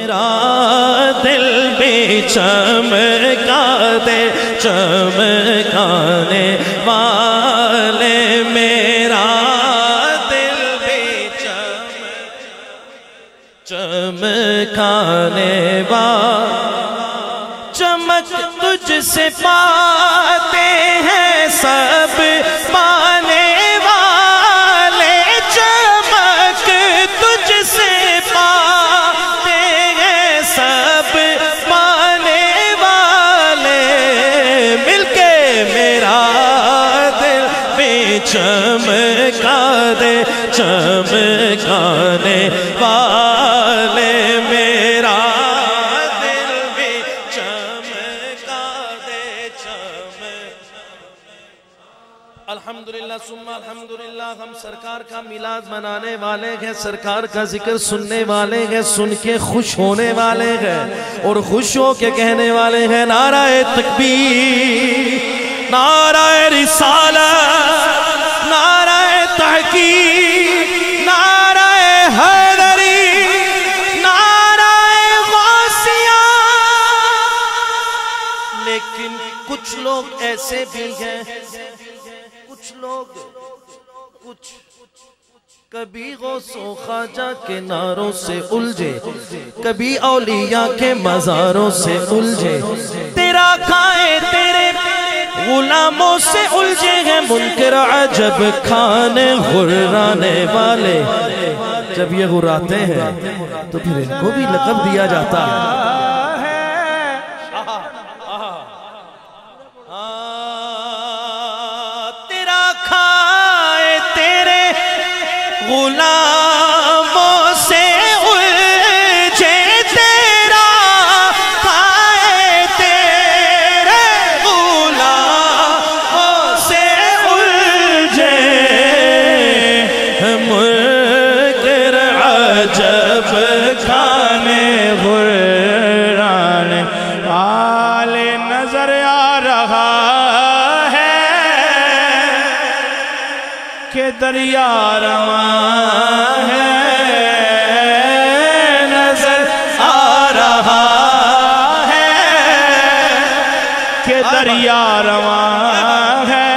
میرا دل بھی چمکا دے چمکانے والے میرا دل بھی چمکانے والے چمک تجھ سے پاتے ہیں سب پانے والے چمک تجھ سے پاتے ہیں سب پانے والے مل کے میرا دل بھی چمکا دے چمکانے والے میرا الحمدللہ ثم الحمدللہ ہم سرکار کا میلاد منانے والے ہیں سرکار کا ذکر سننے والے ہیں سن کے خوش ہونے والے ہیں اور خوش ہو کے کہنے والے ہیں نعرہ تکبیر نعرہ رسالت نعرہ تحقیق نعرہ حیدری نعرہ غوثیہ لیکن کچھ لوگ ایسے بھی ہیں کچھ لوگ کبھی غوث و خواجہ کے نعروں سے الجھے کبھی اولیاء کے مزاروں سے الجھے تیرا کھائے تیرے غلاموں سے الجھے ہیں منکر عجب کھانے غرانے والے جب یہ غراتے ہیں تو پھر ان کو بھی لقب دیا جاتا ہے غلاموں سے الجھے تیرا کھائے تیرے غلاموں سے الجھے منکر عجب کھانے غرانے والے نظر آ رہا ہے کہ دریا رواں دریا رواں ہے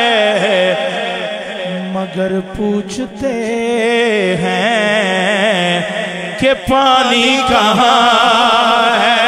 مگر پوچھتے ہیں کہ پانی کہاں ہے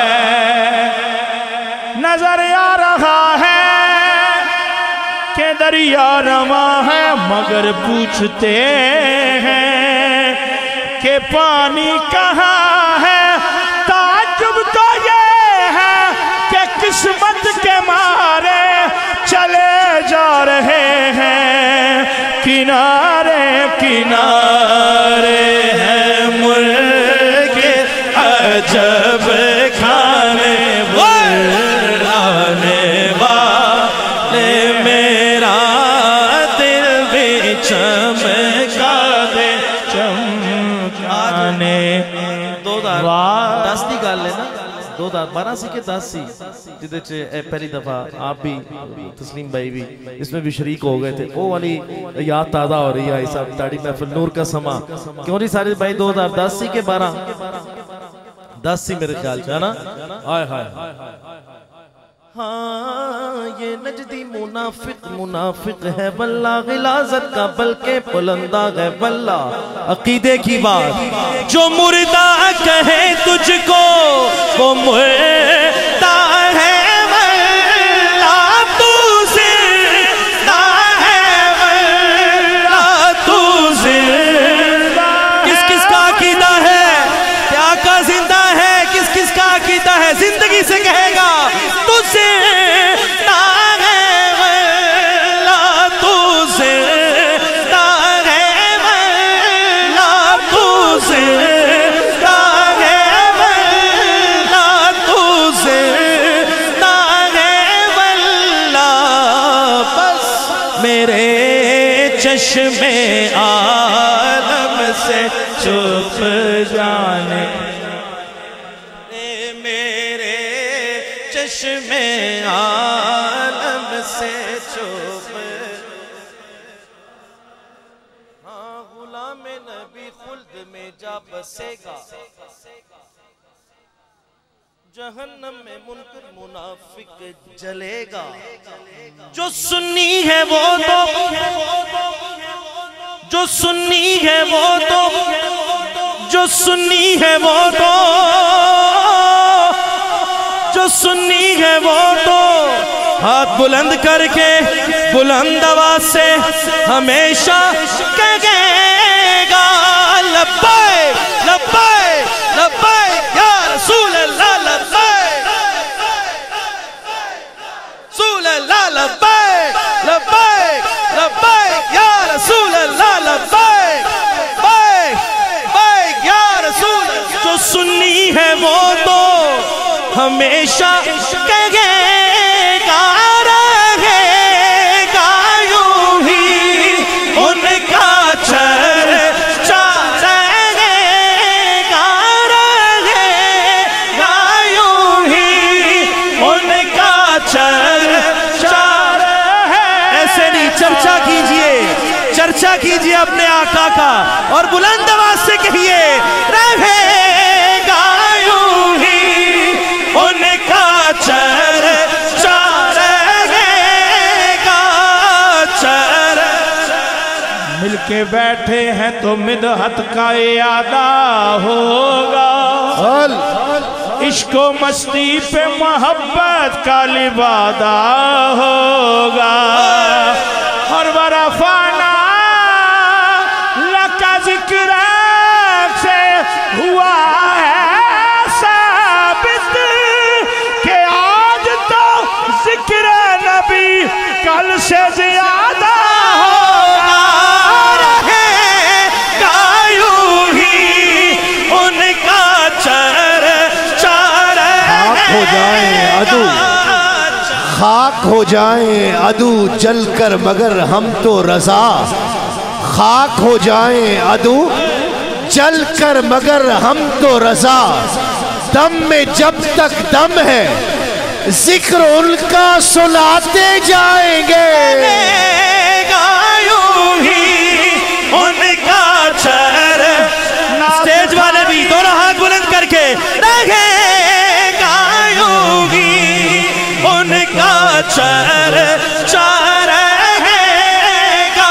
نظر آ رہا ہے کہ دریا رواں ہے مگر پوچھتے ہیں کہ پانی کہاں ہے تعجب تو یہ ہے کہ قسمت کے مارے چلے جا رہے ہیں کنارے کنارے ہیں ملک عجب کھانے غرانے والے میرا دل بھی چمکا دے چمکانے 2010 دی گل ہے نا 2012 سی کے 10 سی جدے چھے پہلی دفعہ آپ بھی تسلیم بھائی بھی اس میں بھی شریک ہو گئے تھے وہ والی یاد تازہ ہو رہی ہے ایسا تاڑی محفل نور کا سما کیوں نہیں سارے بھائی 2010 سی کے 12 10 سی میرے خیال چاہنا آئے ہائے ہاں یہ نجدی منافق ہے واللہ غلاظت کا بلکہ بلندہ ہے واللہ عقیدے کی بات جو مردہ کہے تجھ کو وہ مردہ ہے واللہ تو زندہ ہے واللہ تو زندہ کس کس کا عقیدہ ہے کیا کا زندہ ہے کس کس کا عقیدہ ہے زندگی سے کہے گا تجھے چشم عالم سے چھپ جانے میرے چشم عالم سے چھپ ہاں غلام نبی خلد میں جا بسے گا جہنم میں منکر منافق جلے گا، جو سنی ہے وہ تو، جو سنی ہے وہ تو، جو سنی ہے وہ تو، جو سنی ہے وہ تو ہاتھ بلند کر کے بلند آواز سے ہمیشہ کہے گا لبیک لبیک لبیک یا رسول اللہ، لبیک رسول اللہ، لبیک لبیک لبیک یا رسول اللہ، لبیک لبیک یا رسول اللہ۔ جو سنی ہے وہ تو ہمیشہ کہے گا، رہے گا یوں ہی ان کا چرچا، رہے گا یوں ہی ان کا چرچا۔ ایسے نہیں، چرچا کیجئے، چرچا کیجئے اپنے آقا کا اور بلند آواز سے کہیے رہے گا یوں ہی ان کا چرچا، رہے گا چرچا۔ مل کے بیٹھے ہیں تو مدحت کا اعادہ ہوگا، عشق و مستی پہ محبت کا لبادہ ہوگا، اور ورفعنا لک ذکرک سے ہوا ہے ثابت کہ آج تو ذکر نبی کل سے زیادہ ہوگا، رہے گا یوں ہی ان کا چرچا، خاک ہو جائیں عدو، خاک ہو جائیں عدو جل کر مگر ہم تو رضا، خاک ہو جائیں عدو جل کر مگر ہم تو رضا، دم میں جب تک دم ہے ذکر ان کا سناتے جائیں گے، رہے گا یوں ہی ان کا چرچا۔ اسٹیج والے بھی دونوں ہاتھ بلند کر کے رہے گا یوں ہی ان کا چرچا، رہے گا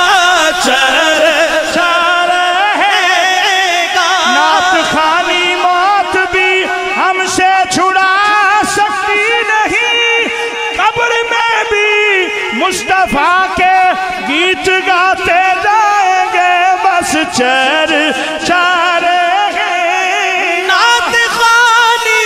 چرچا، رہے گا۔ نعت خوانی موت بھی ہم سے چھڑا سکتی نہیں، قبر میں بھی مصطفیٰ کے گیت گاتے جائیں گے، بس چرچا رہے۔ نعت خوانی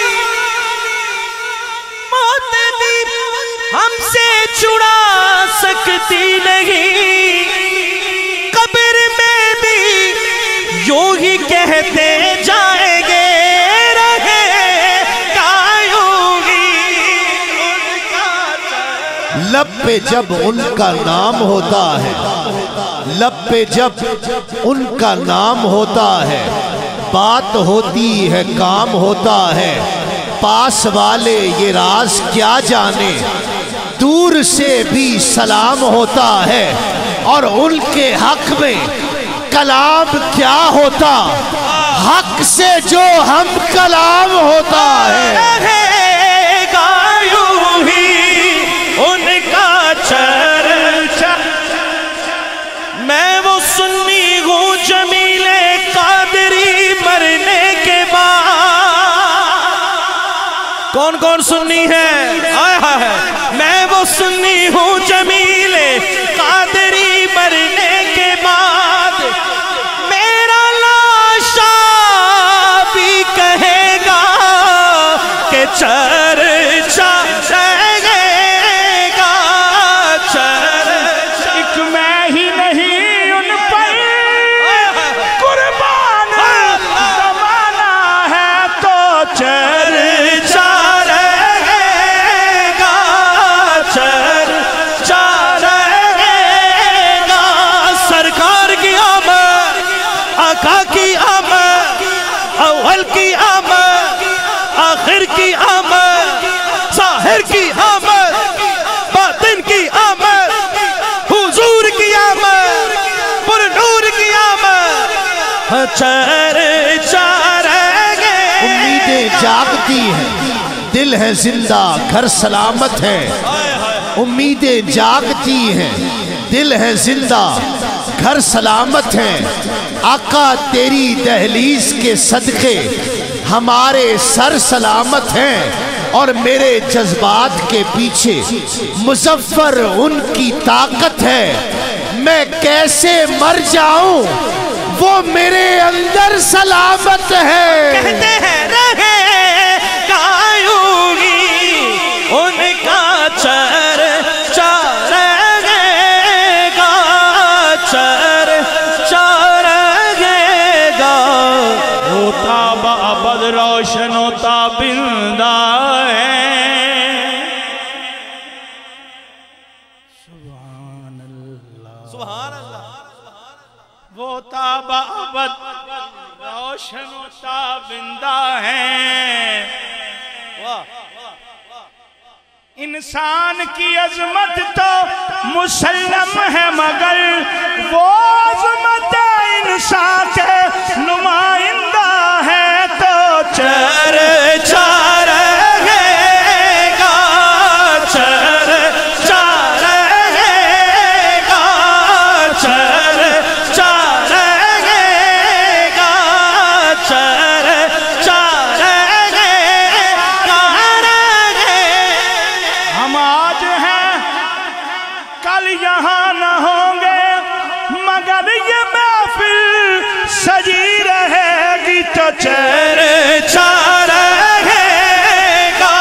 موت بھی ہم سے چھڑا سکتی نہیں، قبر میں بھی یوں ہی کہتے جائیں گے، رہے گا یوں ہی ان کا چرچا۔ لب پہ جب ان کا نام ہوتا ہے، لب پہ جب ان کا نام ہوتا ہے، بات ہوتی ہے کام ہوتا ہے، پاس والے یہ راز کیا جانے، دور سے بھی سلام ہوتا ہے، اور ان کے حق میں کلام کیا ہوتا، حق سے جو ہم کلام ہوتا ہے، رہے گا یوں ہی ان کا چرچا۔ میں وہ سنی ہوں جمیل قادری مرنے کے بعد، کون کون سنی ہے؟ آئے ہائے، میں وہ سنی ہوں جمیل قادری مرنے کے بعد، میرا لاشا بھی کہے گا کہ چرچا، رہے گا چرچا۔ ایک میں ہی نہیں ان پر قربان زمانہ ہے تو چرچا، رہے گا چرچا، رہے گا۔ سرکار کی آمد، آقا کی آمد، اول کی آمد، آخر کی آمد، ظاہر کی آمد، باطن کی آمد، حضور کی آمد، پر نور کی آمد، چرچا رہ گئے۔ امیدیں جاگتی ہیں، دل ہے زندہ گھر سلامت ہے، امیدیں جاگتی ہیں، دل ہے زندہ گھر سلامت ہیں، آقا تیری دہلیز کے صدقے ہمارے سر سلامت ہیں، اور میرے جذبات کے پیچھے مظفر ان کی طاقت ہے، میں کیسے مر جاؤں وہ میرے اندر سلامت ہے۔ کہتے ہیں رہے گایوں گی ان کا چرچا رہے گا، چرچا رہے گا، ہوتا بابد روشن ہوتا بندہ ہے۔ سبحان اللہ، سبحان اللہ، وہ تابعبد روشن و تابندہ ہے۔ انسان کی عظمت تو مسلم ہے، مگر وہ عظمت انسان کے نمائندہ ہے، تو چرچا رہے گا، چرچا رہے گا، چرچا رہے گا، چرچا رہے گا۔ ہم آج ہیں کل یہاں نہ ہوں گے، مگر یہ محفل سجی رہے گی، تو چرچا رہے گا،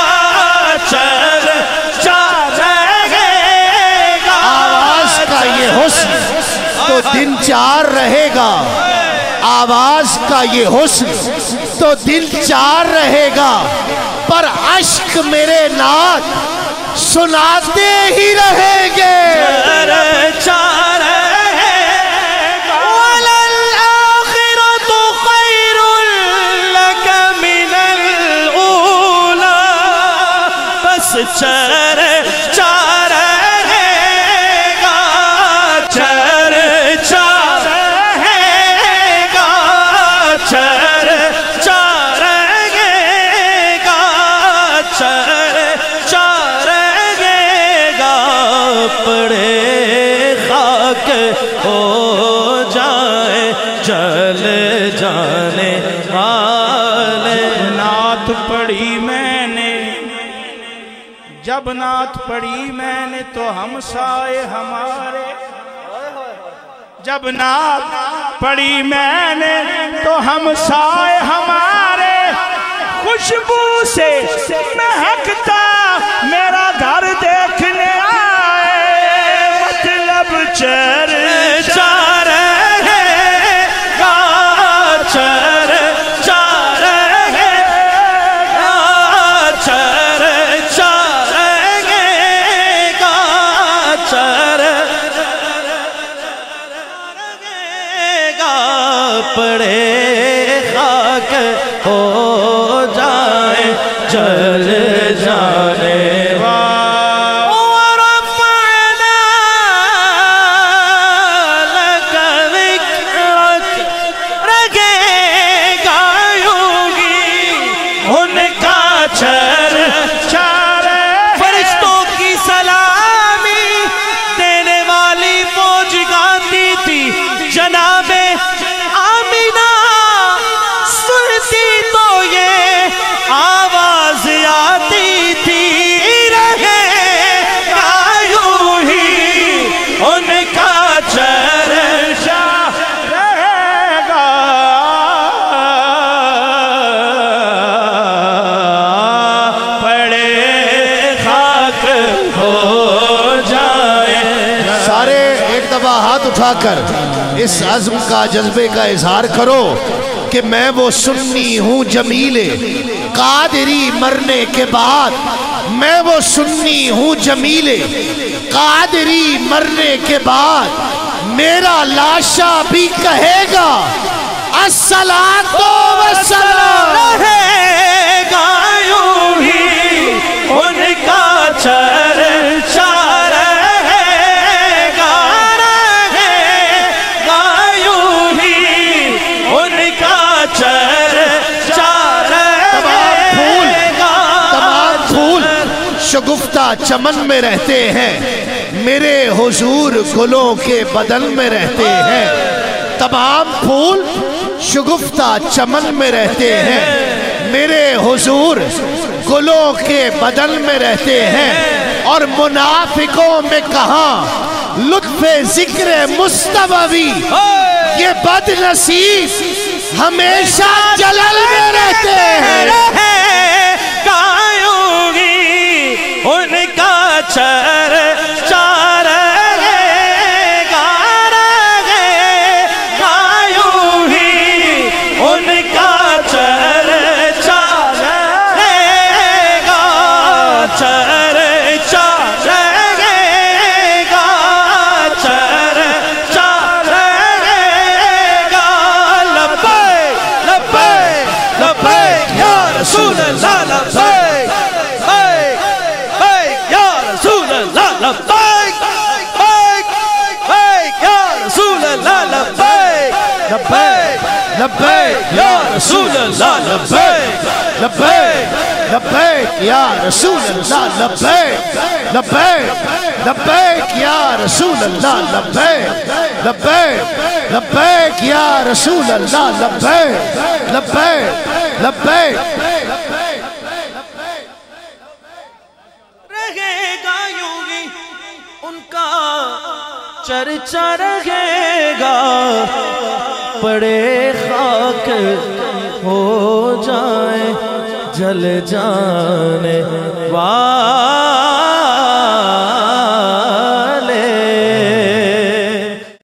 چرچا رہے گا۔ آواز کا یہ حسن تو دن چار رہے گا، آواز کا یہ حسن تو دل چار رہے گا، پر عشق میرے نعت سناتے ہی رہیں گے۔ چرچا رہے گا، وَلَلْآخِرَةُ خَيْرٌ لَكَ مِنَ الْأُولَى، بس چرچا رہے گا، چرچا رہے گا، چرچا رہے گا، چرچا رہے گا، پڑے خاک ہو جائے جل جانے والے۔ نعت پڑھی میں نے، جب نعت پڑھی میں نے تو ہمسائے ہمارے، جب نعت پڑھی میں نے تو ہمسائے ہمارے، خوشبو سے مہکتا میرا گھر دیکھنے آئے، مطلب چرچا رہے گا، چرچا رہے گا، چرچا رہے گا، چرچا رہے گا، پڑے خاک ہو جائے جل جانے والے۔ وَرَفَعْنَا لَكَ ذِكْرَكَ، رہے گا یوں گی ان کا چرچا۔ فرشتوں کی سلامی دینے والی فوج گاتی تھی، جناب آمینہ سنتی تو یہ آواز آتی تھی، رہے گا یوں ہی ان کا چرچا رہے گا، پڑے خاک ہو جائے۔ سارے ایک دفعہ ہاتھ اٹھا کر اس عزم کا جذبے کا اظہار کرو کہ میں وہ سنی ہوں جمیل قادری مرنے کے بعد، میں وہ سنی ہوں جمیل قادری مرنے کے بعد، میرا لاشا بھی کہے گا الصلاۃ والسلام، رہے گا یوں ہی ان کا چرچا، رہے گا، رہے گا یوں ہی ان کا چرچا، رہے گا، شگفتہ چمن میں رہتے ہیں، میرے حضور گلوں کے بدن میں رہتے ہیں۔ تمام پھول شگفتہ چمن میں رہتے ہیں، میرے حضور گلوں کے بدن میں رہتے ہیں۔ اور منافقوں میں کہاں لطف ذکر مصطفی، یہ بد نصیب ہمیشہ جلل میں رہتے ہیں۔ گایوں گی ان کا چر چار گایوں گی ان کا چر چار چر رسول اللہ لبیک بیک یا رسول اللہ لبیک بیک یا رسول اللہ لبیک لبیک لبیک یا رسول اللہ لبیک لبیک لبیک یا رسول اللہ لبیک لبیک لبیک یا رسول اللہ لبیک لبیک لبیک یا رسول اللہ لبیک لبیک لبیک۔ رہے گا یوں ہی ان کا چرچا رہے گا، پڑے خاک ہو جائیں جل جانے والے